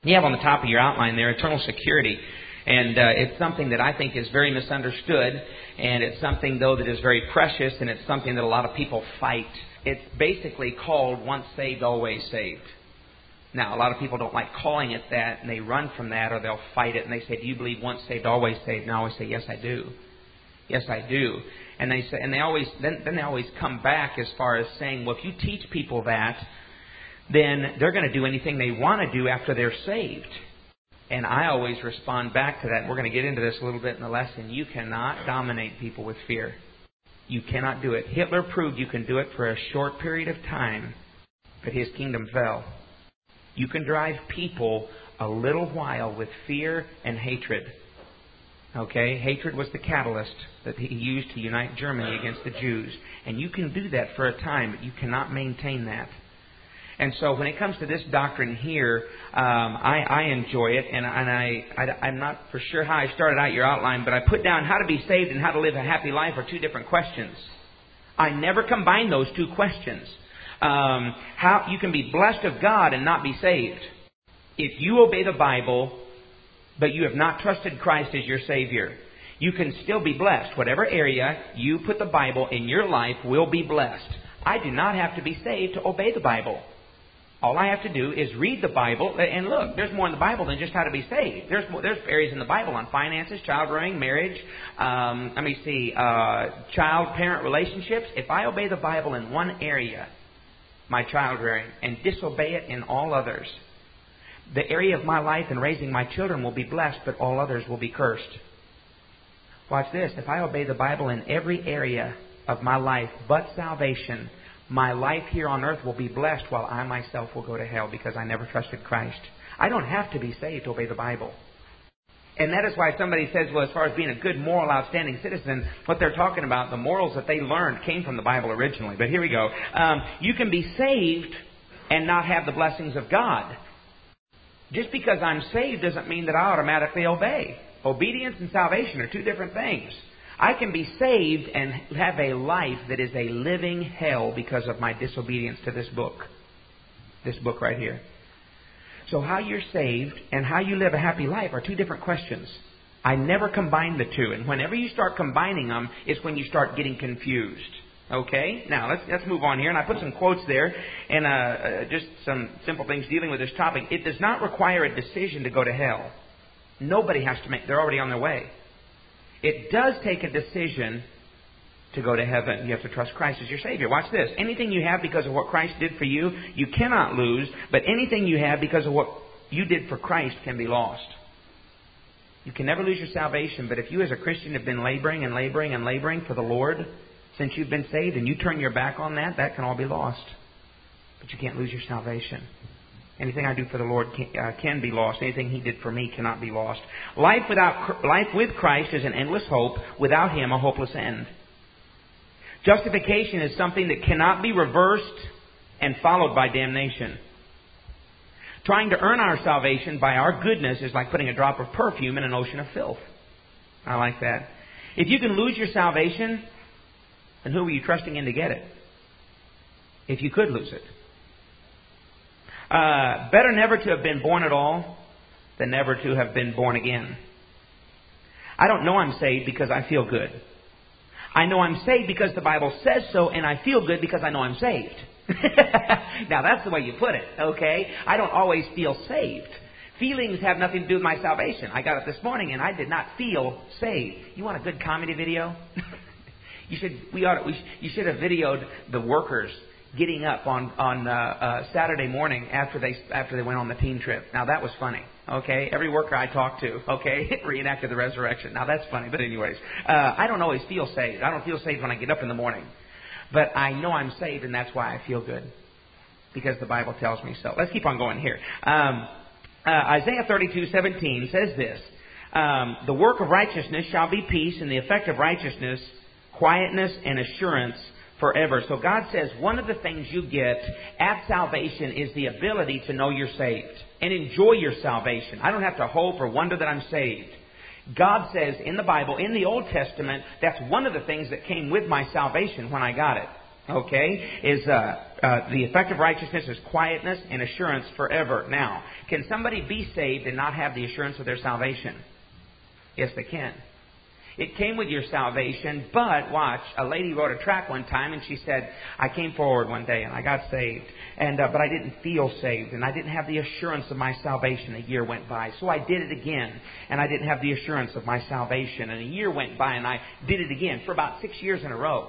You have on the top of your outline there, eternal security. And it's something that I think is very misunderstood. And it's something, though, that is very precious. And it's something that a lot of people fight. It's basically called once saved, always saved. Now, a lot of people don't like calling it that. And they run from that, or they'll fight it. And they say, do you believe once saved, always saved? And I always say, yes, I do. Yes, I do. And they say, and they always come back as far as saying, well, if you teach people that, then they're going to do anything they want to do after they're saved. And I always respond back to that. And we're going to get into this a little bit in the lesson. You cannot dominate people with fear. You cannot do it. Hitler proved you can do it for a short period of time, but his kingdom fell. You can drive people a little while with fear and hatred. Okay? Hatred was the catalyst that he used to unite Germany against the Jews. And you can do that for a time, but you cannot maintain that. And so when it comes to this doctrine here, I enjoy it, and I'm not for sure how I started out your outline, but I put down how to be saved and how to live a happy life are two different questions. I never combine those two questions. How you can be blessed of God and not be saved. If you obey the Bible, but you have not trusted Christ as your Savior, you can still be blessed. Whatever area you put the Bible in your life will be blessed. I do not have to be saved to obey the Bible. All I have to do is read the Bible, and look, there's more in the Bible than just how to be saved. There's areas in the Bible on finances, child rearing, marriage, child-parent relationships. If I obey the Bible in one area, my child rearing, and disobey it in all others, the area of my life in raising my children will be blessed, but all others will be cursed. Watch this. If I obey the Bible in every area of my life but salvation, my life here on earth will be blessed while I myself will go to hell because I never trusted Christ. I don't have to be saved to obey the Bible. And that is why somebody says, well, as far as being a good, moral, outstanding citizen, what they're talking about, the morals that they learned came from the Bible originally. But here we go. You can be saved and not have the blessings of God. Just because I'm saved doesn't mean that I automatically obey. Obedience and salvation are two different things. I can be saved and have a life that is a living hell because of my disobedience to this book. This book right here. So how you're saved and how you live a happy life are two different questions. I never combine the two. And whenever you start combining them, it's when you start getting confused. Okay? Now, let's move on here. And I put some quotes there and just some simple things dealing with this topic. It does not require a decision to go to hell. Nobody has to make... They're already on their way. It does take a decision to go to heaven. You have to trust Christ as your Savior. Watch this. Anything you have because of what Christ did for you, you cannot lose. But anything you have because of what you did for Christ can be lost. You can never lose your salvation. But if you as a Christian have been laboring and laboring and laboring for the Lord since you've been saved and you turn your back on that, that can all be lost. But you can't lose your salvation. Anything I do for the Lord can be lost. Anything He did for me cannot be lost. Life with Christ is an endless hope. Without Him, a hopeless end. Justification is something that cannot be reversed and followed by damnation. Trying to earn our salvation by our goodness is like putting a drop of perfume in an ocean of filth. I like that. If you can lose your salvation, then who are you trusting in to get it? If you could lose it. Better never to have been born at all than never to have been born again. I don't know I'm saved because I feel good. I know I'm saved because the Bible says so, and I feel good because I know I'm saved. Now, that's the way you put it, okay? I don't always feel saved. Feelings have nothing to do with my salvation. I got up this morning and I did not feel saved. You want a good comedy video? You should have videoed the workers getting up on Saturday morning after they went on the teen trip. Now that was funny. Okay, every worker I talked to, okay, reenacted the resurrection. Now that's funny, but anyways, I don't always feel saved. I don't feel saved when I get up in the morning, but I know I'm saved, and that's why I feel good because the Bible tells me so. Let's keep on going here. Isaiah 32:17 says this: "The work of righteousness shall be peace, and the effect of righteousness, quietness and assurance." Forever. So God says one of the things you get at salvation is the ability to know you're saved and enjoy your salvation. I don't have to hope or wonder that I'm saved. God says in the Bible, in the Old Testament, that's one of the things that came with my salvation when I got it. Okay? Is The effect of righteousness is quietness and assurance forever. Now, can somebody be saved and not have the assurance of their salvation? Yes, they can. It came with your salvation, but watch, a lady wrote a tract one time and she said, I came forward one day and I got saved, but I didn't feel saved and I didn't have the assurance of my salvation. A year went by, so I did it again and I didn't have the assurance of my salvation. And a year went by and I did it again for about 6 years in a row.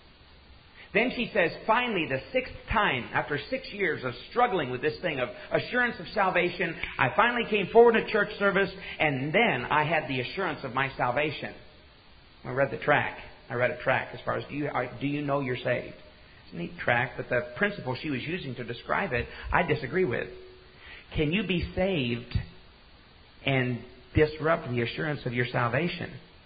Then she says, finally, the 6th time, after 6 years of struggling with this thing of assurance of salvation, I finally came forward to church service, and then I had the assurance of my salvation. I read a tract as far as, do you know you're saved? It's a neat tract, but the principle she was using to describe it, I disagree with. Can you be saved and disrupt the assurance of your salvation?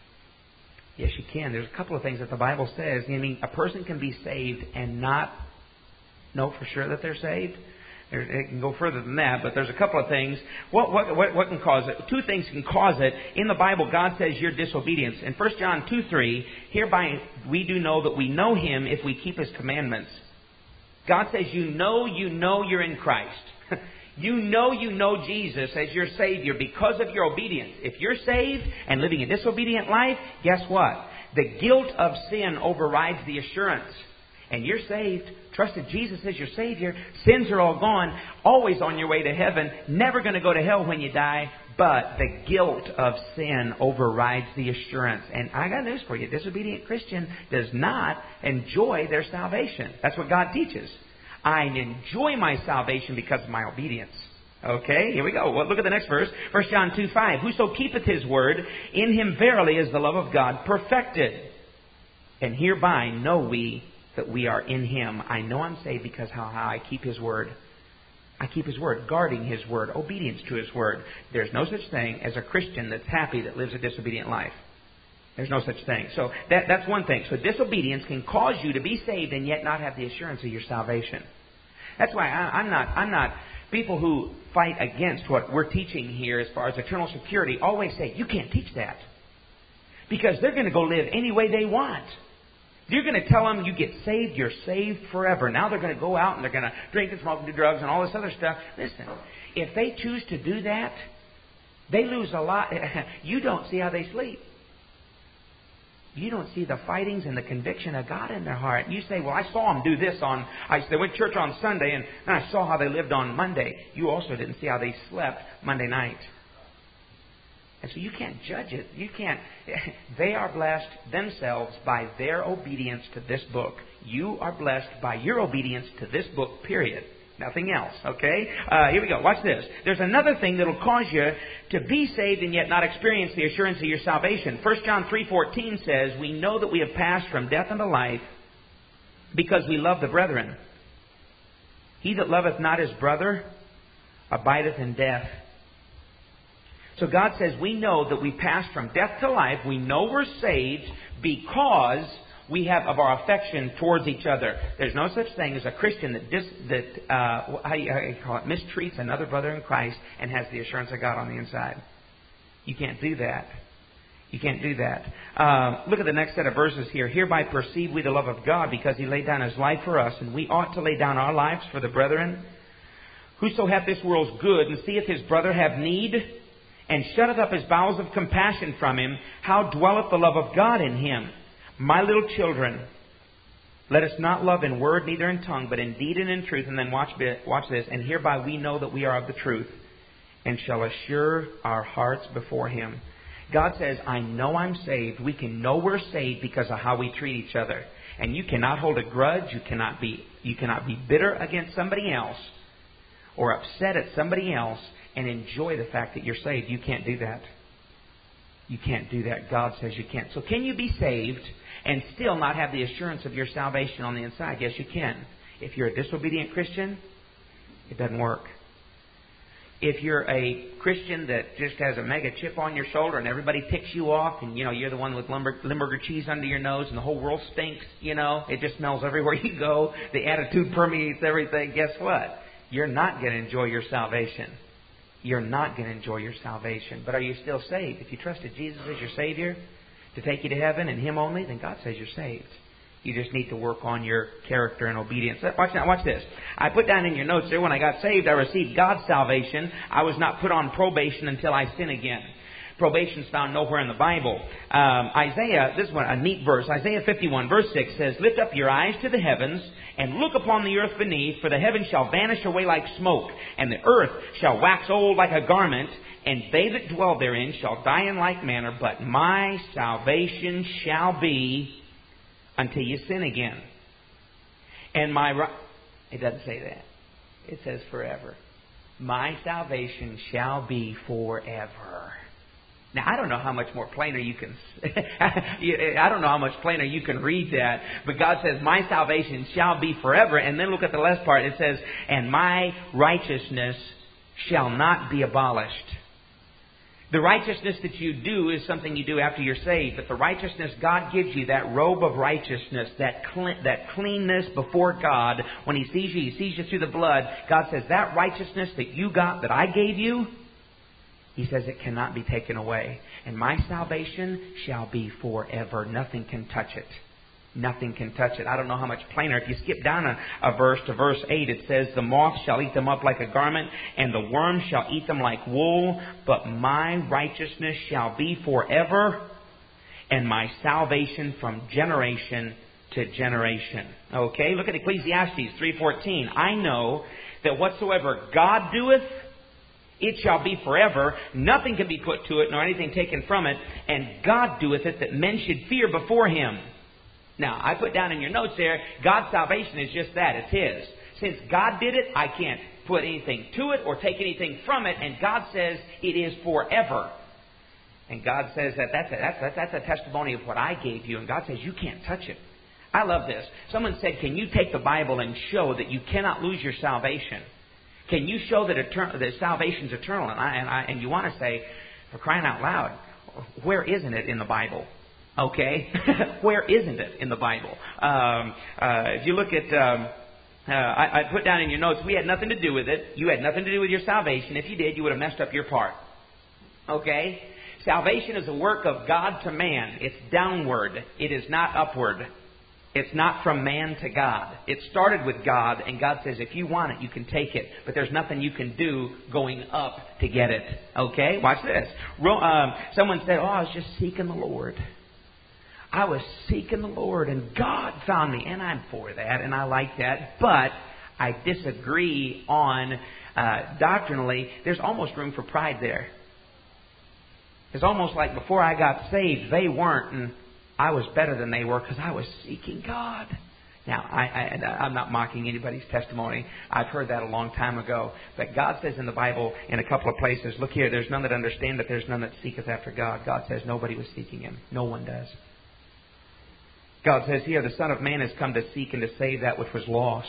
Yes, you can. There's a couple of things that the Bible says. I mean, a person can be saved and not know for sure that they're saved. It can go further than that, but there's a couple of things. What can cause it? 2 things can cause it. In the Bible, God says your disobedience. In 1 John 2:3, hereby we do know that we know Him if we keep His commandments. God says you know you're in Christ. You know Jesus as your Savior because of your obedience. If you're saved and living a disobedient life, guess what? The guilt of sin overrides the assurance. And you're saved, trusted Jesus as your Savior. Sins are all gone, always on your way to heaven, never going to go to hell when you die. But the guilt of sin overrides the assurance. And I got news for you. A disobedient Christian does not enjoy their salvation. That's what God teaches. I enjoy my salvation because of my obedience. Okay, here we go. Well, look at the next verse. 1 John 2:5. Whoso keepeth His word, in him verily is the love of God perfected. And hereby know we that we are in Him. I know I'm saved because how I keep His word. I keep His word, guarding His word, obedience to His word. There's no such thing as a Christian that's happy that lives a disobedient life. There's no such thing. So that's one thing. So disobedience can cause you to be saved and yet not have the assurance of your salvation. That's why I'm not. People who fight against what we're teaching here as far as eternal security always say, you can't teach that. Because they're going to go live any way they want. You're going to tell them you get saved, you're saved forever. Now they're going to go out and they're going to drink and smoke and do drugs and all this other stuff. Listen, if they choose to do that, they lose a lot. You don't see how they sleep. You don't see the fightings and the conviction of God in their heart. You say, well, I saw them do this they went to church on Sunday and I saw how they lived on Monday. You also didn't see how they slept Monday night. And so you can't judge it. You can't. They are blessed themselves by their obedience to this book. You are blessed by your obedience to this book, period. Nothing else, okay? Here we go. Watch this. There's another thing that will cause you to be saved and yet not experience the assurance of your salvation. 1 John 3:14 says, we know that we have passed from death unto life because we love the brethren. He that loveth not his brother abideth in death. So God says we know that we passed from death to life. We know we're saved because we have of our affection towards each other. There's no such thing as a Christian that mistreats another brother in Christ and has the assurance of God on the inside. You can't do that. You can't do that. Look at the next set of verses here. Hereby perceive we the love of God because He laid down His life for us, and we ought to lay down our lives for the brethren. Whoso hath this world's good and seeth his brother have need, and shutteth up his bowels of compassion from him, how dwelleth the love of God in him? My little children, let us not love in word neither in tongue, but in deed and in truth. And then watch this. And hereby we know that we are of the truth, and shall assure our hearts before Him. God says, I know I'm saved. We can know we're saved because of how we treat each other. And you cannot hold a grudge. You cannot be bitter against somebody else or upset at somebody else and enjoy the fact that you're saved. You can't do that. You can't do that. God says you can't. So can you be saved and still not have the assurance of your salvation on the inside? Yes, you can. If you're a disobedient Christian, it doesn't work. If you're a Christian that just has a mega chip on your shoulder and everybody ticks you off and, you're the one with Limburger cheese under your nose and the whole world stinks, it just smells everywhere you go. The attitude permeates everything. Guess what? You're not going to enjoy your salvation. You're not going to enjoy your salvation. But are you still saved? If you trusted Jesus as your Savior to take you to heaven and Him only, then God says you're saved. You just need to work on your character and obedience. Watch now, watch this. I put down in your notes there, when I got saved, I received God's salvation. I was not put on probation until I sin again. Probation is found nowhere in the Bible. Isaiah, this is a neat verse. Isaiah 51 verse 6 says, "Lift up your eyes to the heavens and look upon the earth beneath, for the heavens shall vanish away like smoke, and the earth shall wax old like a garment, and they that dwell therein shall die in like manner, but my salvation shall be until you sin again. And my..." It doesn't say that. It says forever. My salvation shall be forever. Now, I don't know how much more plainer you can... I don't know how much plainer you can read that. But God says, my salvation shall be forever. And then look at the last part. It says, and my righteousness shall not be abolished. The righteousness that you do is something you do after you're saved. But the righteousness God gives you, that robe of righteousness, that cleanness before God, when He sees you through the blood. God says, that righteousness that you got, that I gave you, He says it cannot be taken away. And my salvation shall be forever. Nothing can touch it. Nothing can touch it. I don't know how much plainer. If you skip down a verse to verse 8, it says, the moth shall eat them up like a garment, and the worm shall eat them like wool. But my righteousness shall be forever, and my salvation from generation to generation. Okay, look at Ecclesiastes 3:14. I know that whatsoever God doeth, it shall be forever. Nothing can be put to it, nor anything taken from it. And God doeth it, that men should fear before Him. Now, I put down in your notes there, God's salvation is just that. It's His. Since God did it, I can't put anything to it or take anything from it. And God says it is forever. And God says that's a testimony of what I gave you. And God says you can't touch it. I love this. Someone said, can you take the Bible and show that you cannot lose your salvation? Can you show that salvation's eternal? And you want to say, for crying out loud, where isn't it in the Bible? Okay? Where isn't it in the Bible? If you look at... I put down in your notes, we had nothing to do with it. You had nothing to do with your salvation. If you did, you would have messed up your part. Okay? Salvation is a work of God to man. It's downward. It is not upward. It's not from man to God. It started with God, and God says, if you want it, you can take it. But there's nothing you can do going up to get it. Okay? Watch this. Someone said, I was just seeking the Lord. I was seeking the Lord, and God found me. And I'm for that, and I like that. But I disagree on, doctrinally, there's almost room for pride there. It's almost like before I got saved, they weren't, and I was better than they were because I was seeking God. Now, I'm not mocking anybody's testimony. I've heard that a long time ago. But God says in the Bible, in a couple of places, look here, there's none that understand, but there's none that seeketh after God. God says nobody was seeking Him. No one does. God says here, the Son of Man has come to seek and to save that which was lost.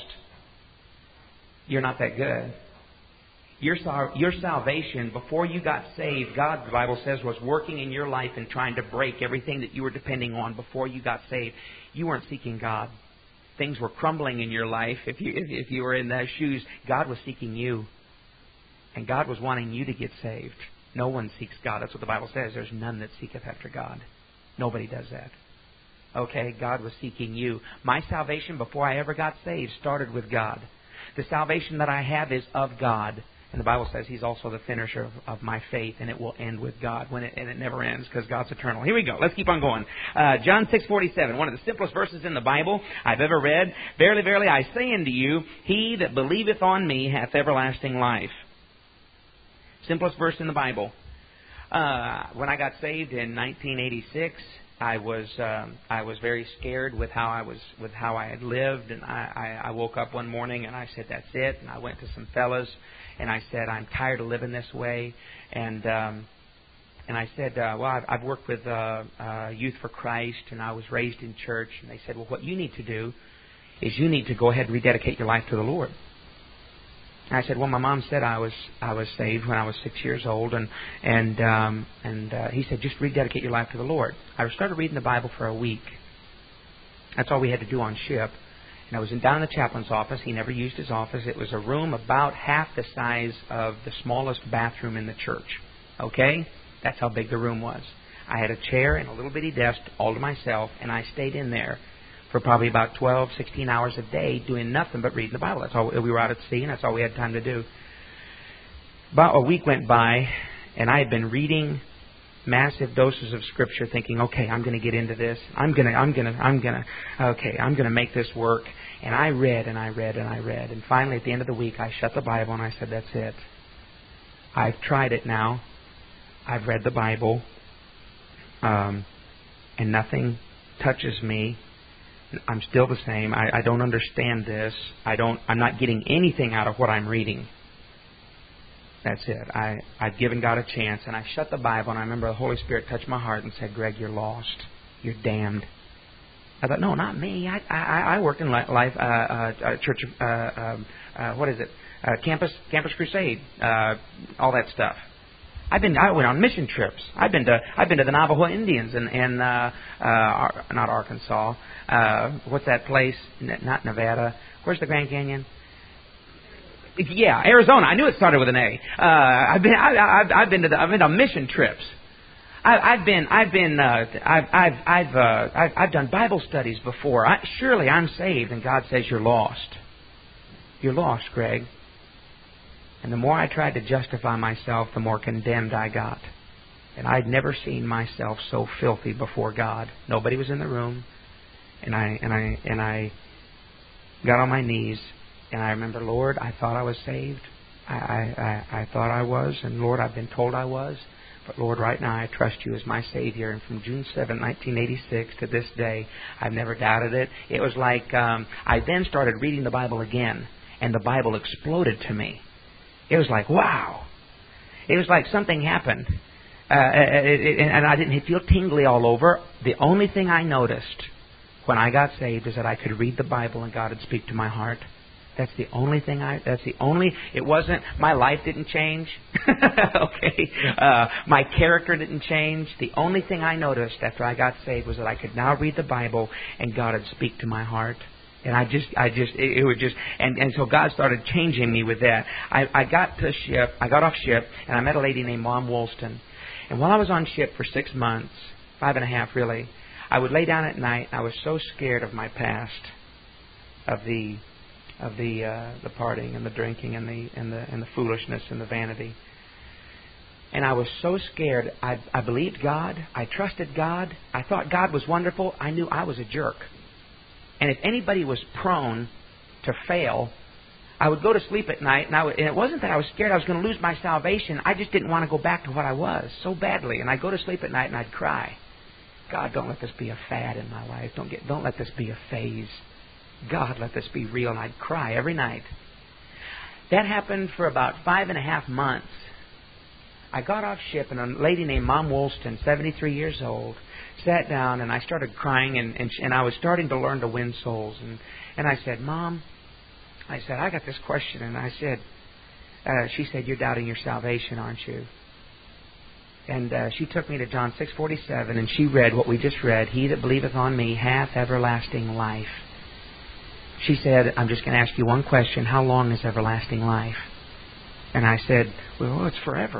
You're not that good. Your salvation, before you got saved, God, the Bible says, was working in your life and trying to break everything that you were depending on before you got saved. You weren't seeking God. Things were crumbling in your life. If you were in those shoes, God was seeking you. And God was wanting you to get saved. No one seeks God. That's what the Bible says. There's none that seeketh after God. Nobody does that. Okay, God was seeking you. My salvation before I ever got saved started with God. The salvation that I have is of God. And the Bible says He's also the finisher of my faith, and it will end with God. And it never ends because God's eternal. Here we go. Let's keep on going. John 6:47, one of the simplest verses in the Bible I've ever read. Verily, verily, I say unto you, he that believeth on me hath everlasting life. Simplest verse in the Bible. When I got saved in 1986, I was very scared with how I had lived, and I woke up one morning and I said, that's it. And I went to some fellas and I said, I'm tired of living this way. And I said, well, I've worked with Youth for Christ, and I was raised in church. And they said, well, what you need to do is you need to go ahead and rededicate your life to the Lord. I said, well, my mom said I was saved when I was 6 years old, and he said, just rededicate your life to the Lord. I started reading the Bible for a week. That's all we had to do on ship. And I was down in the chaplain's office. He never used his office. It was a room about half the size of the smallest bathroom in the church. Okay? That's how big the room was. I had a chair and a little bitty desk all to myself, and I stayed in there for probably about 12, 16 hours a day doing nothing but reading the Bible. That's all. We were out at sea, and that's all we had time to do. About a week went by, and I had been reading massive doses of Scripture, thinking, okay, I'm going to get into this. I'm going to make this work. And I read, and I read, and I read. And finally, at the end of the week, I shut the Bible, and I said, that's it. I've tried it now. I've read the Bible, and nothing touches me. I'm still the same. I don't understand this. I'm not getting anything out of what I'm reading. That's it. I've given God a chance, and I shut the Bible, and I remember the Holy Spirit touched my heart and said, Greg, you're lost. You're damned. I thought, no, not me. I work in life, church, what is it? Campus Crusade, all that stuff. I went on mission trips. I've been to the Navajo Indians and not Arkansas. What's that place? Not Nevada. Where's the Grand Canyon? Yeah, Arizona. I knew it started with an A. I've been on mission trips. I've done Bible studies before. Surely I'm saved, and God says you're lost. You're lost, Greg. And the more I tried to justify myself, the more condemned I got. And I'd never seen myself so filthy before God. Nobody was in the room, and I got on my knees. And I remember, Lord, I thought I was saved. I thought I was. And Lord, I've been told I was. But Lord, right now I trust you as my Savior. And from June 7, 1986 to this day, I've never doubted it. It was like I then started reading the Bible again. And the Bible exploded to me. It was like, wow. It was like something happened. And I didn't feel tingly all over. The only thing I noticed when I got saved is that I could read the Bible and God would speak to my heart. That's the only thing it wasn't, my life didn't change. Okay. My character didn't change. The only thing I noticed after I got saved was that I could now read the Bible and God would speak to my heart. And and so God started changing me with that. I got off ship, and I met a lady named Mom Woolston. And while I was on ship for 6 months, 5.5 really, I would lay down at night. I was so scared of my past, of the partying and the drinking and the foolishness and the vanity. And I was so scared. I believed God. I trusted God. I thought God was wonderful. I knew I was a jerk. And if anybody was prone to fail, I would go to sleep at night, and it wasn't that I was scared I was going to lose my salvation. I just didn't want to go back to what I was so badly. And I'd go to sleep at night and I'd cry. God, don't let this be a fad in my life. Don't let this be a phase. God, let this be real. And I'd cry every night. That happened for about 5.5 months. I got off ship, and a lady named Mom Woolston, 73 years old, sat down, and I started crying, and I was starting to learn to win souls. And I said, Mom, I got this question. And I said, she said, you're doubting your salvation, aren't you? And she took me to John 6:47, and she read what we just read. He that believeth on me hath everlasting life. She said, I'm just going to ask you one question. How long is everlasting life? And I said, well, it's forever.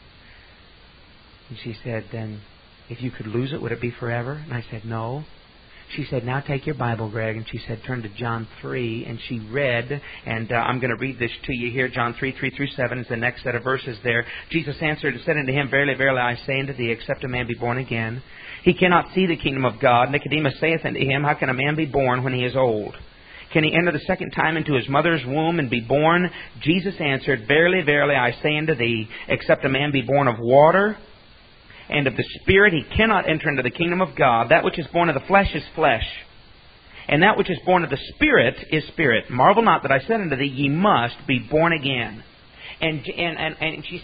And she said, then if you could lose it, would it be forever? And I said, no. She said, now take your Bible, Greg. And she said, turn to John 3. And she read, and I'm going to read this to you here. John 3:3-7 is the next set of verses there. Jesus answered and said unto him, Verily, verily, I say unto thee, except a man be born again, he cannot see the kingdom of God. Nicodemus saith unto him, how can a man be born when he is old? Can he enter the second time into his mother's womb and be born? Jesus answered, Verily, verily, I say unto thee, except a man be born of water and of the Spirit, he cannot enter into the kingdom of God. That which is born of the flesh is flesh, and that which is born of the Spirit is spirit. Marvel not that I said unto thee, ye must be born again. And she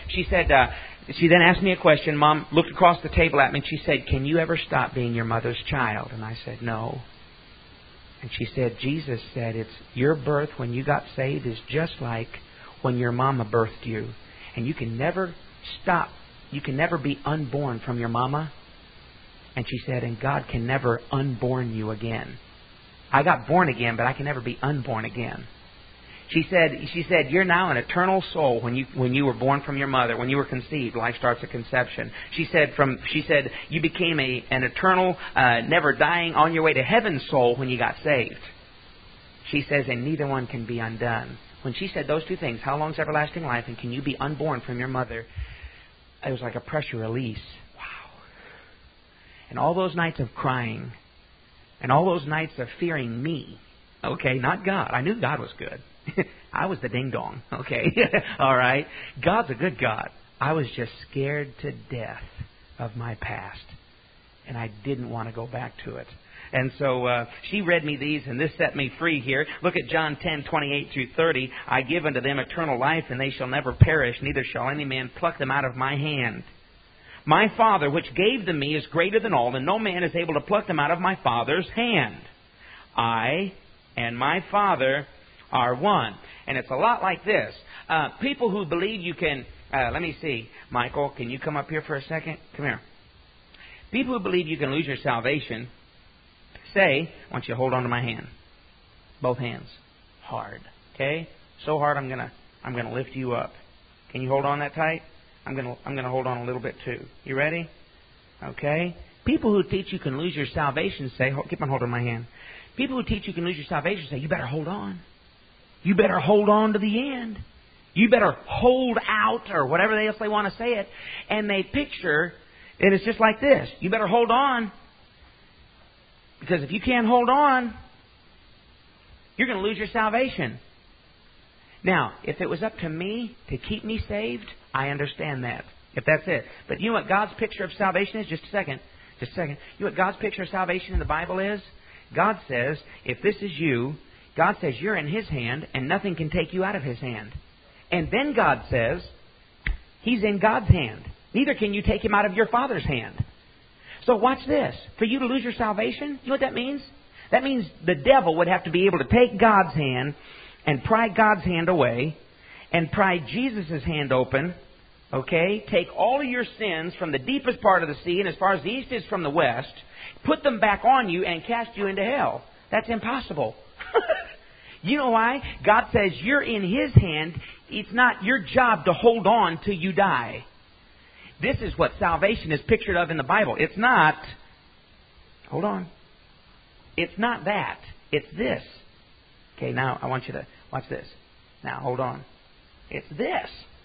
then asked me a question. Mom looked across the table at me, and she said, can you ever stop being your mother's child? And I said, no. And she said, Jesus said, it's your birth when you got saved is just like when your mama birthed you. And you can never stop. You can never be unborn from your mama. And she said, and God can never unborn you again. I got born again, but I can never be unborn again. She said, you're now an eternal soul when you were born from your mother, when you were conceived. Life starts at conception. She said, you became an eternal, never dying, on your way to heaven soul when you got saved. She says, and neither one can be undone. When she said those two things, how long is everlasting life, and can you be unborn from your mother? It was like a pressure release. Wow. And all those nights of crying, and all those nights of fearing me, okay, not God. I knew God was good. I was the ding-dong, okay? All right? God's a good God. I was just scared to death of my past, and I didn't want to go back to it. And so she read me these, and this set me free here. Look at John 10:28 through 30. I give unto them eternal life, and they shall never perish, neither shall any man pluck them out of my hand. My Father, which gave them me, is greater than all, and no man is able to pluck them out of my Father's hand. I and my Father are one. And it's a lot like this. People who believe you can... let me see. Michael, can you come up here for a second? Come here. People who believe you can lose your salvation say, I want you to hold on to my hand. Both hands. Hard. Okay? So hard I'm gonna lift you up. Can you hold on that tight? I'm gonna hold on a little bit too. You ready? Okay? People who teach you can lose your salvation say, keep on holding my hand. People who teach you can lose your salvation say, you better hold on. You better hold on to the end. You better hold out, or whatever else they want to say it. And they picture, and it's just like this. You better hold on. Because if you can't hold on, you're going to lose your salvation. Now, if it was up to me to keep me saved, I understand that. If that's it. But you know what God's picture of salvation is? Just a second. You know what God's picture of salvation in the Bible is? God says, if this is you, God says you're in His hand and nothing can take you out of His hand. And then God says, He's in God's hand. Neither can you take Him out of your Father's hand. So watch this. For you to lose your salvation, you know what that means? That means the devil would have to be able to take God's hand and pry God's hand away and pry Jesus' hand open, okay? Take all of your sins from the deepest part of the sea and as far as the east is from the west, put them back on you and cast you into hell. That's impossible. You know why? God says you're in His hand. It's not your job to hold on till you die. This is what salvation is pictured of in the Bible. It's not... Hold on. It's not that. It's this. Okay, now I want you to watch this. Now, hold on. It's this.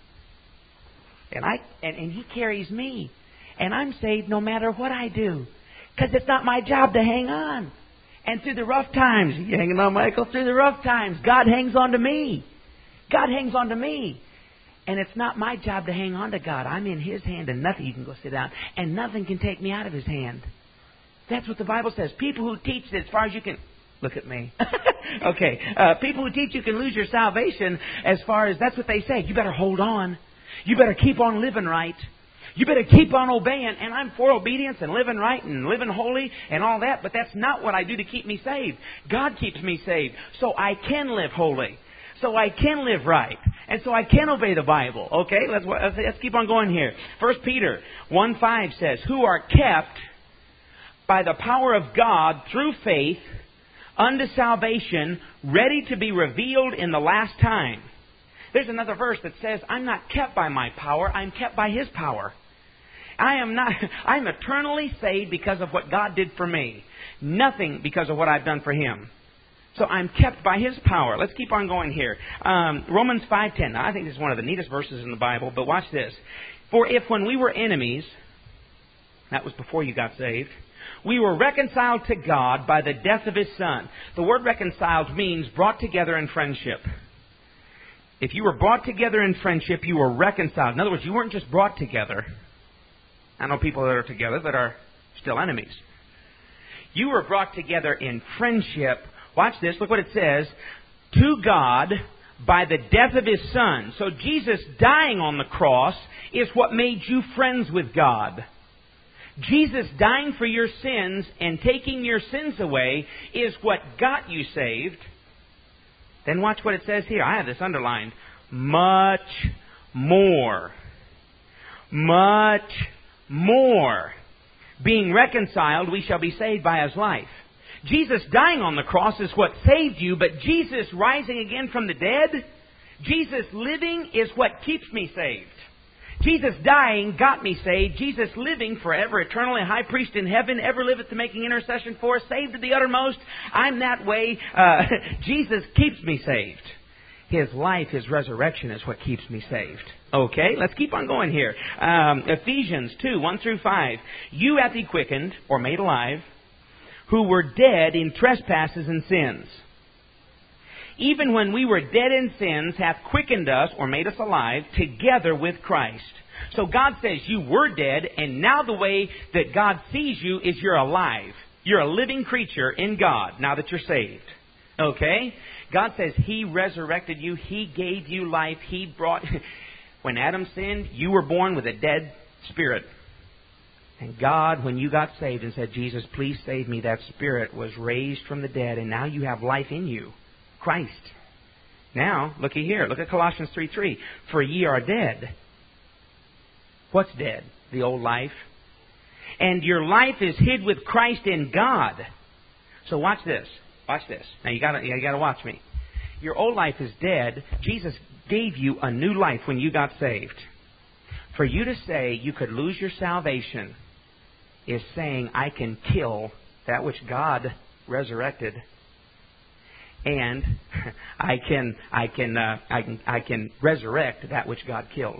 And He carries me. And I'm saved no matter what I do. Because it's not my job to hang on. And through the rough times, you hanging on, Michael? Through the rough times, God hangs on to me. God hangs on to me. And it's not my job to hang on to God. I'm in His hand and nothing, you can go sit down, and nothing can take me out of His hand. That's what the Bible says. People who teach that as far as you can... Look at me. Okay. People who teach you can lose your salvation as far as... That's what they say. You better hold on. You better keep on living right. You better keep on obeying. And I'm for obedience and living right and living holy and all that. But that's not what I do to keep me saved. God keeps me saved so I can live holy. So I can live right. And so I can obey the Bible. Okay, let's keep on going here. 1 Peter 1:5 says, who are kept by the power of God through faith unto salvation, ready to be revealed in the last time. There's another verse that says, I'm not kept by my power, I'm kept by His power. I'm eternally saved because of what God did for me. Nothing because of what I've done for Him. So I'm kept by His power. Let's keep on going here. Romans 5:10. Now, I think this is one of the neatest verses in the Bible, but watch this. For if when we were enemies, that was before you got saved, we were reconciled to God by the death of His Son. The word reconciled means brought together in friendship. If you were brought together in friendship, you were reconciled. In other words, you weren't just brought together. I know people that are together that are still enemies. You were brought together in friendship. Watch this. Look what it says. To God by the death of His Son. So Jesus dying on the cross is what made you friends with God. Jesus dying for your sins and taking your sins away is what got you saved. Then watch what it says here. I have this underlined. Much more. Much more. Being reconciled, we shall be saved by His life. Jesus dying on the cross is what saved you, but Jesus rising again from the dead, Jesus living is what keeps me saved. Jesus dying got me saved. Jesus living forever, eternally, high priest in heaven, ever liveth to making intercession for us, saved to the uttermost. I'm that way. Jesus keeps me saved. His life, His resurrection is what keeps me saved. Okay, let's keep on going here. Ephesians 2, 1 through 5. You hath He quickened, or made alive, who were dead in trespasses and sins. Even when we were dead in sins, hath quickened us, or made us alive, together with Christ. So God says you were dead, and now the way that God sees you is you're alive. You're a living creature in God, now that you're saved. Okay? God says He resurrected you. He gave you life. He brought... When Adam sinned, you were born with a dead spirit. And God, when you got saved and said, Jesus, please save me, that spirit was raised from the dead, and now you have life in you. Christ. Now, looky here. Look at Colossians 3:3. For ye are dead. What's dead? The old life. And your life is hid with Christ in God. So watch this. Watch this. Now you gotta watch me. Your old life is dead. Jesus gave you a new life when you got saved. For you to say you could lose your salvation is saying I can kill that which God resurrected. And I can resurrect that which God killed.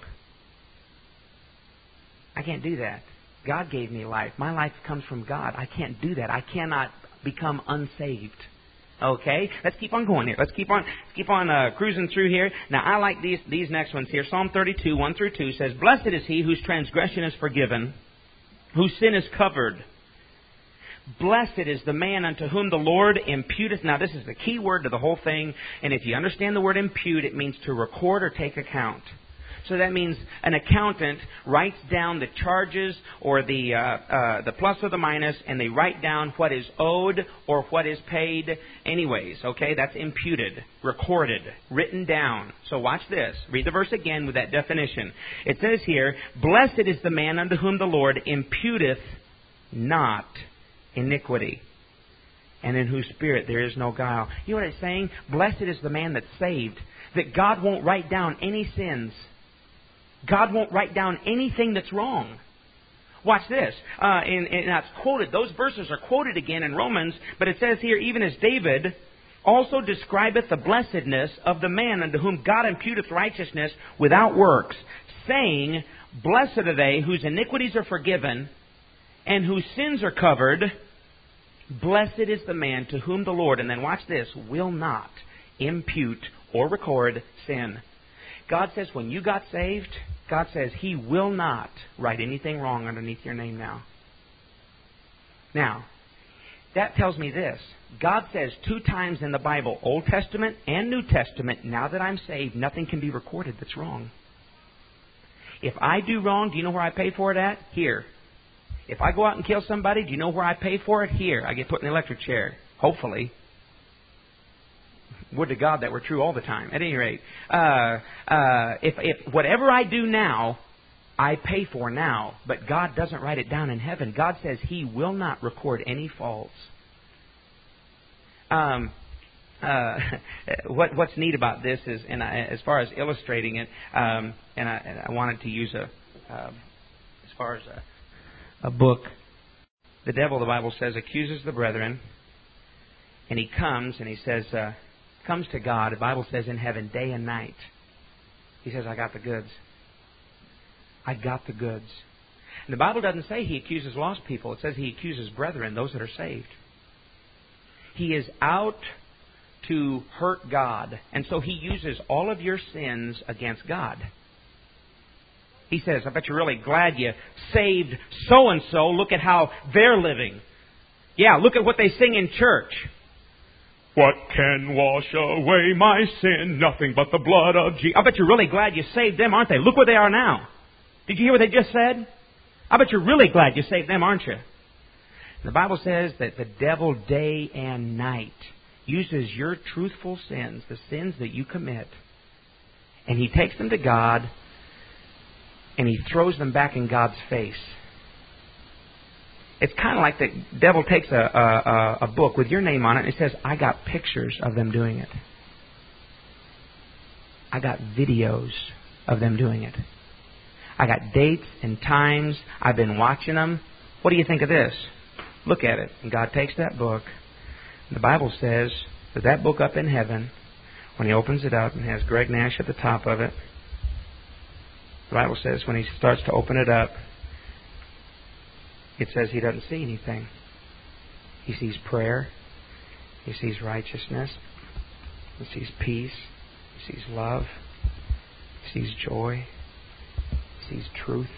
I can't do that. God gave me life. My life comes from God. I can't do that. I cannot become unsaved. Okay, let's keep on going here. Let's keep on cruising through here. Now, I like these next ones here. Psalm 32, 1 through 2 says, Blessed is he whose transgression is forgiven, whose sin is covered. Blessed is the man unto whom the Lord imputeth. Now, this is the key word to the whole thing. And if you understand the word impute, it means to record or take account. So that means an accountant writes down the charges or the plus or the minus, and they write down what is owed or what is paid anyways. Okay, that's imputed, recorded, written down. So watch this. Read the verse again with that definition. It says here, Blessed is the man unto whom the Lord imputeth not iniquity, and in whose spirit there is no guile. You know what it's saying? Blessed is the man that's saved, that God won't write down any sins. God won't write down anything that's wrong. Watch this. And that's quoted. Those verses are quoted again in Romans, but it says here, even as David also describeth the blessedness of the man unto whom God imputeth righteousness without works, saying, Blessed are they whose iniquities are forgiven and whose sins are covered. Blessed is the man to whom the Lord, and then watch this, will not impute or record sin. God says when you got saved, God says He will not write anything wrong underneath your name now. Now, that tells me this. God says 2 times in the Bible, Old Testament and New Testament, now that I'm saved, nothing can be recorded that's wrong. If I do wrong, do you know where I pay for it at? Here. If I go out and kill somebody, do you know where I pay for it? Here. I get put in the electric chair. Hopefully. Would to God that were true all the time. At any rate, if whatever I do now, I pay for now, but God doesn't write it down in heaven. God says He will not record any faults. What's neat about this is, and as far as illustrating it, and I wanted to use as far as a book. The devil, the Bible says, accuses the brethren, and he comes and he says, comes to God. The Bible says in heaven, day and night. He says, I got the goods. I got the goods. And the Bible doesn't say He accuses lost people. It says He accuses brethren, those that are saved. He is out to hurt God. And so He uses all of your sins against God. He says, I bet you're really glad you saved so-and-so. Look at how they're living. Yeah, look at what they sing in church. What can wash away my sin? Nothing but the blood of Jesus. I bet you're really glad you saved them, aren't they? Look where they are now. Did you hear what they just said? I bet you're really glad you saved them, aren't you? The Bible says that the devil day and night uses your truthful sins, the sins that you commit, and he takes them to God and he throws them back in God's face. It's kind of like the devil takes a book with your name on it and it says, I got pictures of them doing it. I got videos of them doing it. I got dates and times. I've been watching them. What do you think of this? Look at it. And God takes that book. The Bible says that book up in heaven, when He opens it up and has Greg Nash at the top of it, the Bible says when He starts to open it up, it says He doesn't see anything. He sees prayer. He sees righteousness. He sees peace. He sees love. He sees joy. He sees truth.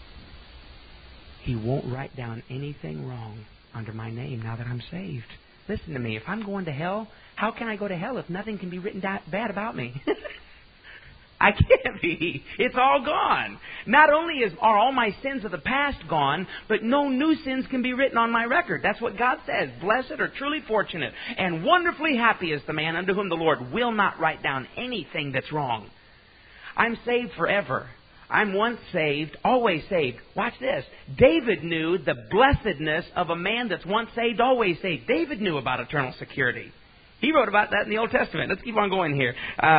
He won't write down anything wrong under my name now that I'm saved. Listen to me. If I'm going to hell, how can I go to hell if nothing can be written bad about me? I can't be. It's all gone. Not only are all my sins of the past gone, but no new sins can be written on my record. That's what God says. Blessed or truly fortunate and wonderfully happy is the man unto whom the Lord will not write down anything that's wrong. I'm saved forever. I'm once saved, always saved. Watch this. David knew the blessedness of a man that's once saved, always saved. David knew about eternal security. He wrote about that in the Old Testament. Let's keep on going here.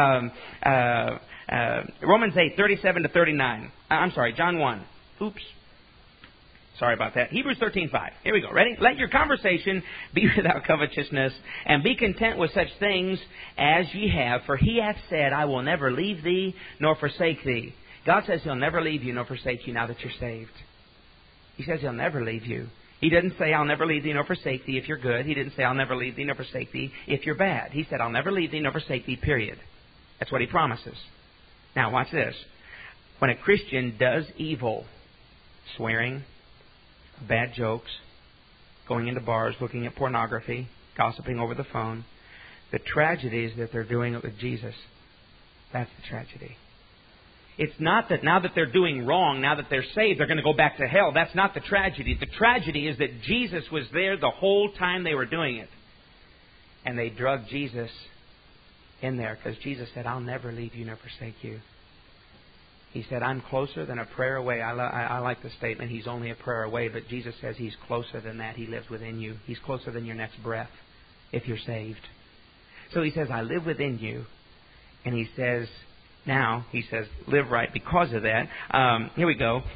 Romans 8, 37 to 39. I'm sorry, John 1. Oops. Sorry about that. Hebrews 13, 5. Here we go. Ready? Let your conversation be without covetousness, and be content with such things as ye have. For He hath said, I will never leave thee, nor forsake thee. God says He'll never leave you, nor forsake you now that you're saved. He says He'll never leave you. He didn't say, I'll never leave thee nor forsake thee if you're good. He didn't say, I'll never leave thee nor forsake thee if you're bad. He said, I'll never leave thee nor forsake thee, period. That's what He promises. Now, watch this. When a Christian does evil, swearing, bad jokes, going into bars, looking at pornography, gossiping over the phone, the tragedy is that they're doing it with Jesus. That's the tragedy. It's not that now that they're doing wrong, now that they're saved, they're going to go back to hell. That's not the tragedy. The tragedy is that Jesus was there the whole time they were doing it. And they drug Jesus in there because Jesus said, I'll never leave you nor forsake you. He said, I'm closer than a prayer away. I like the statement, He's only a prayer away. But Jesus says He's closer than that. He lives within you. He's closer than your next breath if you're saved. So He says, I live within you. And He says, now, He says, live right because of that. Here we go.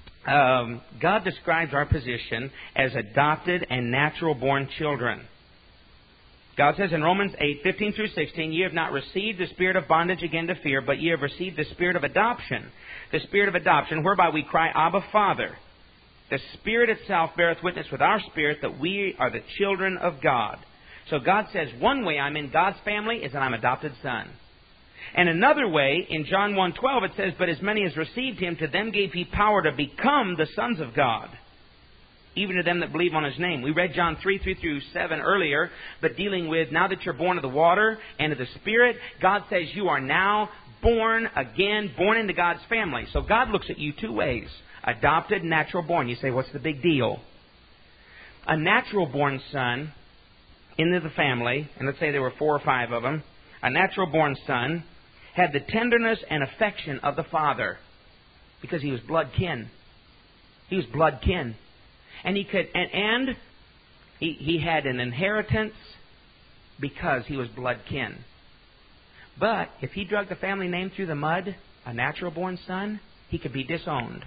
God describes our position as adopted and natural-born children. God says in Romans 8, 15 through 16, ye have not received the spirit of bondage again to fear, but ye have received the spirit of adoption. The spirit of adoption, whereby we cry, Abba, Father. The Spirit itself beareth witness with our spirit that we are the children of God. So God says, one way I'm in God's family is that I'm adopted son. And another way, in John 1:12, it says, but as many as received Him, to them gave He power to become the sons of God, even to them that believe on His name. We read John 3 through 7 earlier, but dealing with now that you're born of the water and of the Spirit, God says you are now born again, born into God's family. So God looks at you two ways, adopted and natural born. You say, what's the big deal? A natural born son into the family, and let's say there were 4 or 5 of them, a natural born son had the tenderness and affection of the father because he was blood kin. He was blood kin. And he could, and he had an inheritance because he was blood kin. But if he dragged the family name through the mud, a natural born son, he could be disowned.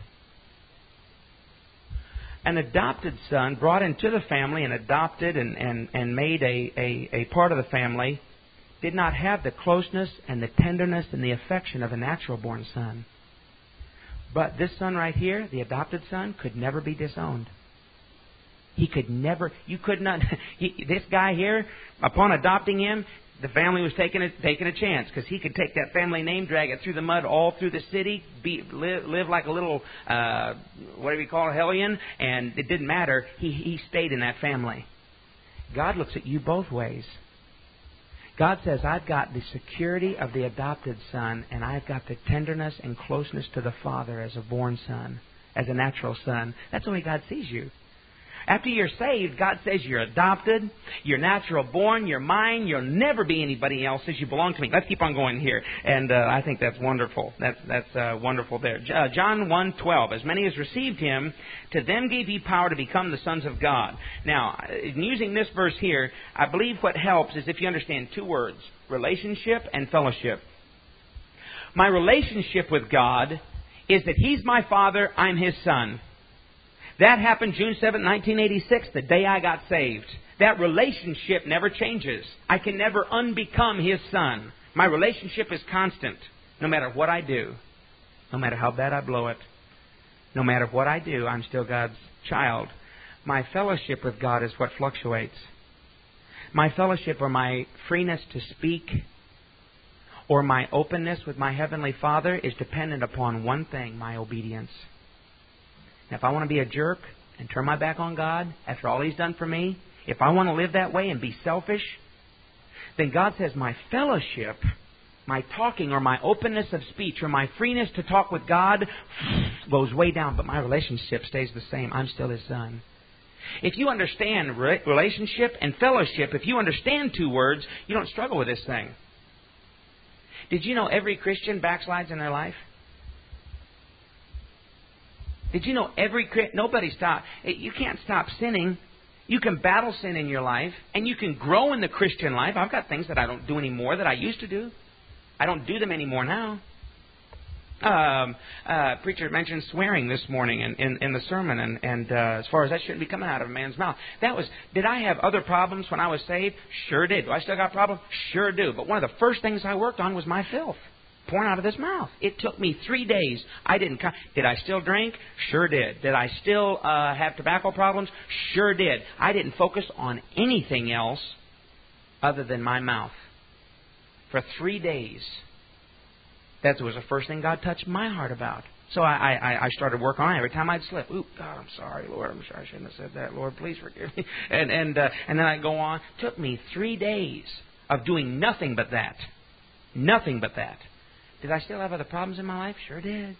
An adopted son brought into the family and adopted and made a part of the family did not have the closeness and the tenderness and the affection of a natural born son. But this son right here, the adopted son, could never be disowned. He could never, you could not, this guy here, upon adopting him, the family was taking a chance because he could take that family name, drag it through the mud all through the city, live like a little, whatever you call a hellion, and it didn't matter. He stayed in that family. God looks at you both ways. God says, I've got the security of the adopted son, and I've got the tenderness and closeness to the Father as a born son, as a natural son. That's the way God sees you. After you're saved, God says you're adopted, you're natural born, you're mine, you'll never be anybody else's, you belong to me. Let's keep on going here. And I think that's wonderful. That's wonderful there. John 1:12, as many as received Him, to them gave He power to become the sons of God. Now, in using this verse here, I believe what helps is if you understand two words, relationship and fellowship. My relationship with God is that He's my Father, I'm His Son. That happened June 7, 1986, the day I got saved. That relationship never changes. I can never unbecome His Son. My relationship is constant, no matter what I do, no matter how bad I blow it. No matter what I do, I'm still God's child. My fellowship with God is what fluctuates. My fellowship or my freeness to speak or my openness with my Heavenly Father is dependent upon one thing, my obedience. Now, if I want to be a jerk and turn my back on God after all He's done for me, if I want to live that way and be selfish, then God says my fellowship, my talking or my openness of speech or my freeness to talk with God goes way down, but my relationship stays the same. I'm still His son. If you understand relationship and fellowship, if you understand two words, you don't struggle with this thing. Did you know every Christian backslides in their life? Did you know nobody stops? You can't stop sinning. You can battle sin in your life, and you can grow in the Christian life. I've got things that I don't do anymore that I used to do. I don't do them anymore now. Preacher mentioned swearing this morning in the sermon, and as far as that shouldn't be coming out of a man's mouth. Did I have other problems when I was saved? Sure did. Do I still got problems? Sure do. But one of the first things I worked on was my filth pouring out of this mouth. It took me 3 days. Did I still drink? Sure did. Did I still have tobacco problems? Sure did. I didn't focus on anything else other than my mouth for 3 days. That was the first thing God touched my heart about. So I started working on it. Every time I'd slip, "Ooh, God, I'm sorry, Lord. I'm sorry I shouldn't have said that. Lord, please forgive me." And then I'd go on. It took me 3 days of doing nothing but that. Nothing but that. Did I still have other problems in my life? Sure did.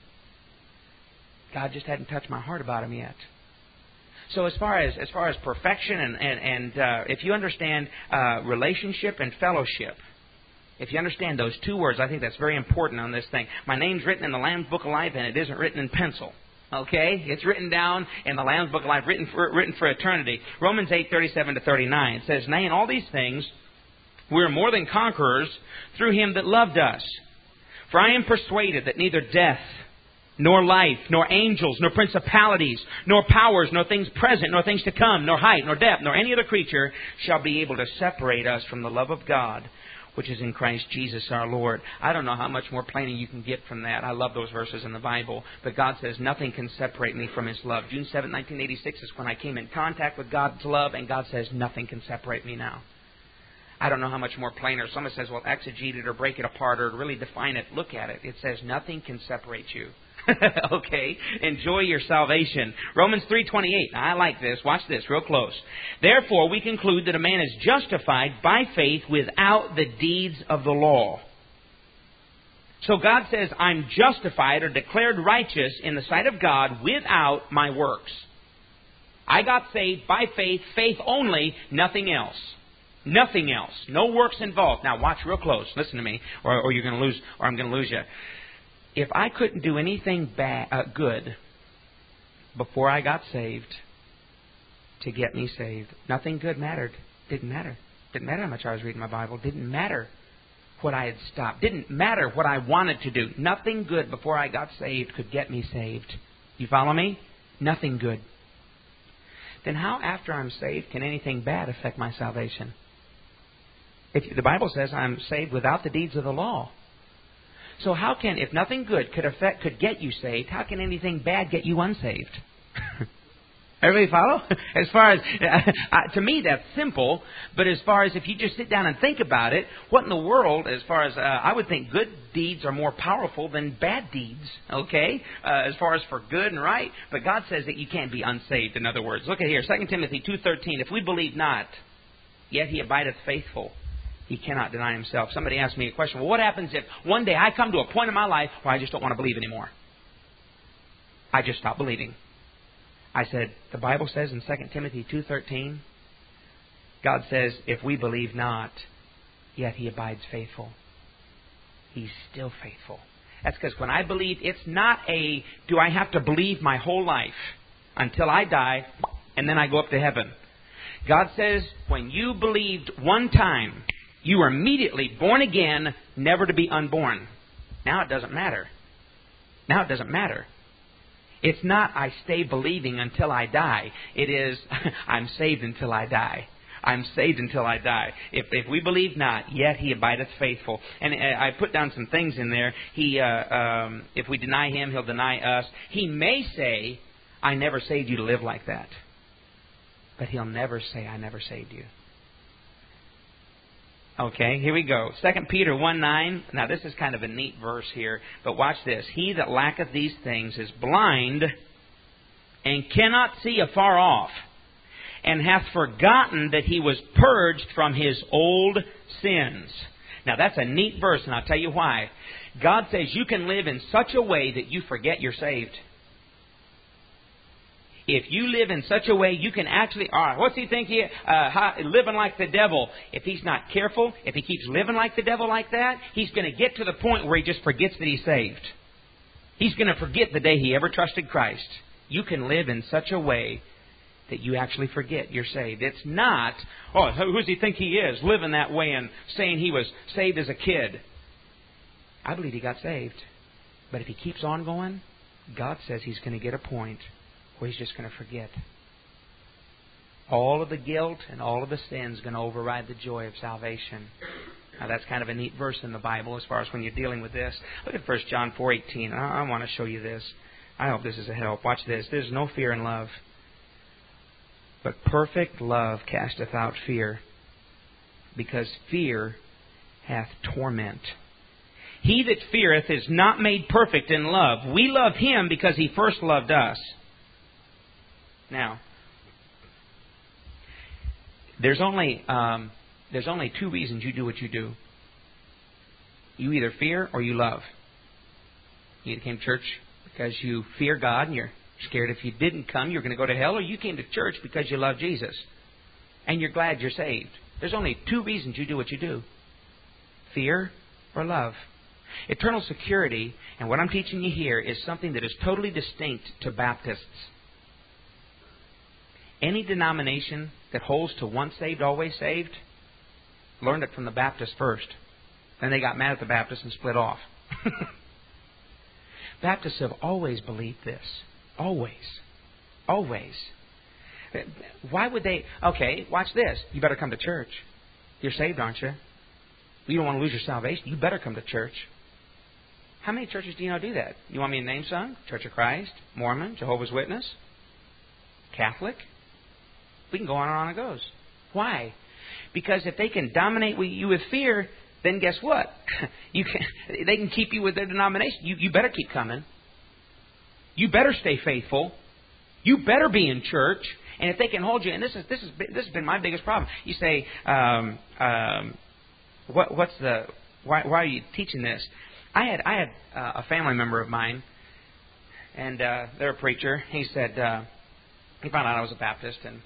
God just hadn't touched my heart about them yet. So as far as perfection and if you understand relationship and fellowship, if you understand those two words, I think that's very important on this thing. My name's written in the Lamb's Book of Life, and it isn't written in pencil. Okay? It's written down in the Lamb's Book of Life, written for eternity. Romans 8:37-39 says, "Nay, in all these things we are more than conquerors through Him that loved us. For I am persuaded that neither death, nor life, nor angels, nor principalities, nor powers, nor things present, nor things to come, nor height, nor depth, nor any other creature shall be able to separate us from the love of God, which is in Christ Jesus our Lord." I don't know how much more plainer you can get from that. I love those verses in the Bible. But God says nothing can separate me from His love. June 7, 1986 is when I came in contact with God's love, and God says nothing can separate me now. I don't know how much more plainer. Someone says, well, exegete it or break it apart or really define it. Look at it. It says nothing can separate you. Okay? Enjoy your salvation. Romans 3:28. I like this. Watch this real close. "Therefore we conclude that a man is justified by faith without the deeds of the law." So God says, I'm justified or declared righteous in the sight of God without my works. I got saved by faith, faith only, nothing else. Nothing else. No works involved. Now watch real close. Listen to me, or you're going to lose, or I'm going to lose you. If I couldn't do anything good before I got saved to get me saved, nothing good mattered. Didn't matter. Didn't matter how much I was reading my Bible. Didn't matter what I had stopped. Didn't matter what I wanted to do. Nothing good before I got saved could get me saved. You follow me? Nothing good. Then how, after I'm saved, can anything bad affect my salvation? If the Bible says I'm saved without the deeds of the law. So how can, if nothing good could get you saved, how can anything bad get you unsaved? Everybody follow? As far as, to me that's simple, but as far as if you just sit down and think about it, what in the world, as far as, I would think good deeds are more powerful than bad deeds, okay? As far as for good and right, but God says that you can't be unsaved, in other words. Look at here, 2 Timothy 2:13, "If we believe not, yet He abideth faithful. He cannot deny Himself." Somebody asked me a question, well, what happens if one day I come to a point in my life where I just don't want to believe anymore? I just stop believing. I said, the Bible says in 2 Timothy 2:13, God says, if we believe not, yet He abides faithful. He's still faithful. That's because when I believe, it's not a, do I have to believe my whole life until I die and then I go up to heaven. God says, when you believed one time, you were immediately born again, never to be unborn. Now it doesn't matter. Now it doesn't matter. It's not I stay believing until I die. It is I'm saved until I die. I'm saved until I die. If we believe not, yet He abideth faithful. And I put down some things in there. If we deny Him, He'll deny us. He may say, I never saved you to live like that. But He'll never say, I never saved you. Okay, here we go. 2 Peter 1:9. Now this is kind of a neat verse here. But watch this. He that lacketh these things is blind and cannot see afar off, and hath forgotten that he was purged from his old sins. Now that's a neat verse, and I'll tell you why. God says you can live in such a way that you forget you're saved. If you live in such a way, you can actually, what's he think he, living like the devil? If he's not careful, if he keeps living like the devil like that, he's going to get to the point where he just forgets that he's saved. He's going to forget the day he ever trusted Christ. You can live in such a way that you actually forget you're saved. It's not, who does he think he is, living that way and saying he was saved as a kid. I believe he got saved. But if he keeps on going, God says he's going to get a point where he's just going to forget. All of the guilt and all of the sin is going to override the joy of salvation. Now that's kind of a neat verse in the Bible as far as when you're dealing with this. Look at 1 John 4:18. I want to show you this. I hope this is a help. Watch this. There's no fear in love, but perfect love casteth out fear, because fear hath torment. He that feareth is not made perfect in love. We love Him because He first loved us. Now, there's only two reasons you do what you do. You either fear or you love. You either came to church because you fear God and you're scared if you didn't come you're going to go to hell, or you came to church because you love Jesus and you're glad you're saved. There's only two reasons you do what you do. Fear or love. Eternal security, and what I'm teaching you here, is something that is totally distinct to Baptists. Any denomination that holds to once saved, always saved, learned it from the Baptists first. Then they got mad at the Baptists and split off. Baptists have always believed this. Always. Always. Why would they... Okay, watch this. You better come to church. You're saved, aren't you? You don't want to lose your salvation. You better come to church. How many churches do you know do that? You want me to name some? Church of Christ, Mormon, Jehovah's Witness, Catholic. We can go on and on it goes. Why? Because if they can dominate you with fear, then guess what? They can keep you with their denomination. You better keep coming. You better stay faithful. You better be in church. And if they can hold you, and this has been my biggest problem. You say, why are you teaching this? I had a family member of mine, and they're a preacher. He said he found out I was a Baptist, and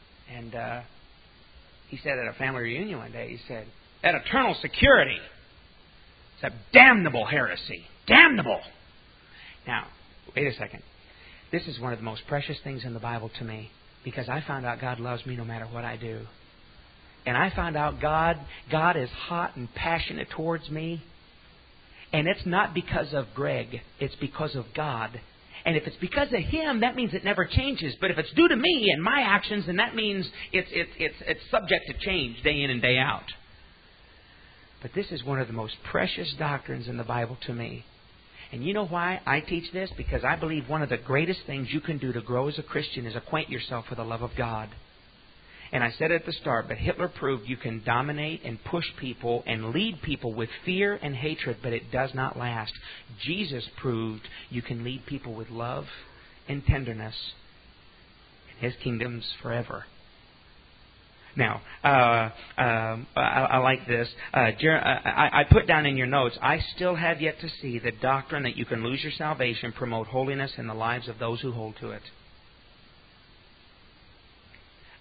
he said at a family reunion one day, he said, that eternal security, it's a damnable heresy. Damnable. Now, wait a second. This is one of the most precious things in the Bible to me, because I found out God loves me no matter what I do. And I found out God is hot and passionate towards me. And it's not because of Greg. It's because of God. And if it's because of Him, that means it never changes. But if it's due to me and my actions, then that means it's subject to change day in and day out. But this is one of the most precious doctrines in the Bible to me. And you know why I teach this? Because I believe one of the greatest things you can do to grow as a Christian is acquaint yourself with the love of God. And I said at the start, but Hitler proved you can dominate and push people and lead people with fear and hatred, but it does not last. Jesus proved you can lead people with love and tenderness. His kingdom's forever. Now, I like this. I put down in your notes, I still have yet to see the doctrine that you can lose your salvation, promote holiness in the lives of those who hold to it.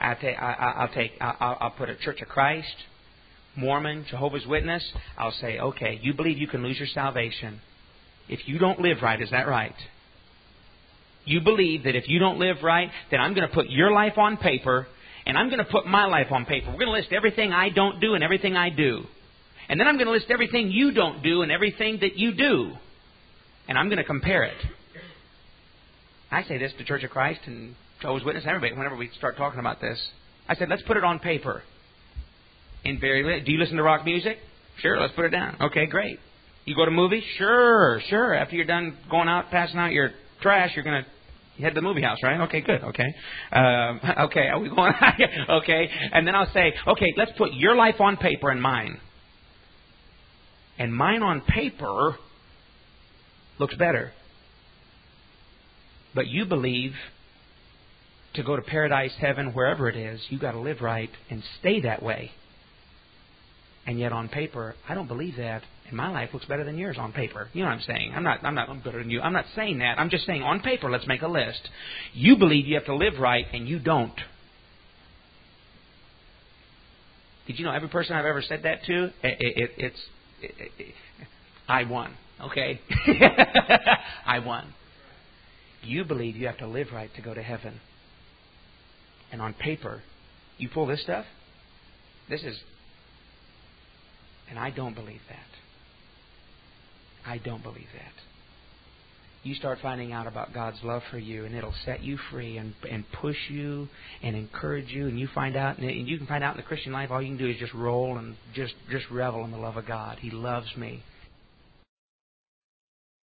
I'll put a Church of Christ, Mormon, Jehovah's Witness. I'll say, okay, you believe you can lose your salvation if you don't live right. Is that right? You believe that if you don't live right, then I'm going to put your life on paper, and I'm going to put my life on paper. We're going to list everything I don't do and everything I do. And then I'm going to list everything you don't do and everything that you do. And I'm going to compare it. I say this to Church of Christ and Jehovah's Witness and everybody whenever we start talking about this. I said, let's put it on paper. Do you listen to rock music? Sure, let's put it down. Okay, great. You go to movies? Sure. After you're done going out, passing out your trash, you're going to head to the movie house, right? Okay, good. Okay. Okay, are we going? Okay. And then I'll say, okay, let's put your life on paper and mine. And mine on paper looks better. But you believe to go to paradise, heaven, wherever it is, you got to live right and stay that way. And yet on paper, I don't believe that. And my life looks better than yours on paper. You know what I'm saying? I'm better than you. I'm not saying that. I'm just saying on paper, let's make a list. You believe you have to live right, and you don't. Did you know every person I've ever said that to, I won. Okay? I won. You believe you have to live right to go to heaven. And on paper, you pull this stuff, and I don't believe that. I don't believe that. You start finding out about God's love for you, and it'll set you free and push you and encourage you. And you find out, and you can find out in the Christian life, all you can do is just roll and just revel in the love of God. He loves me.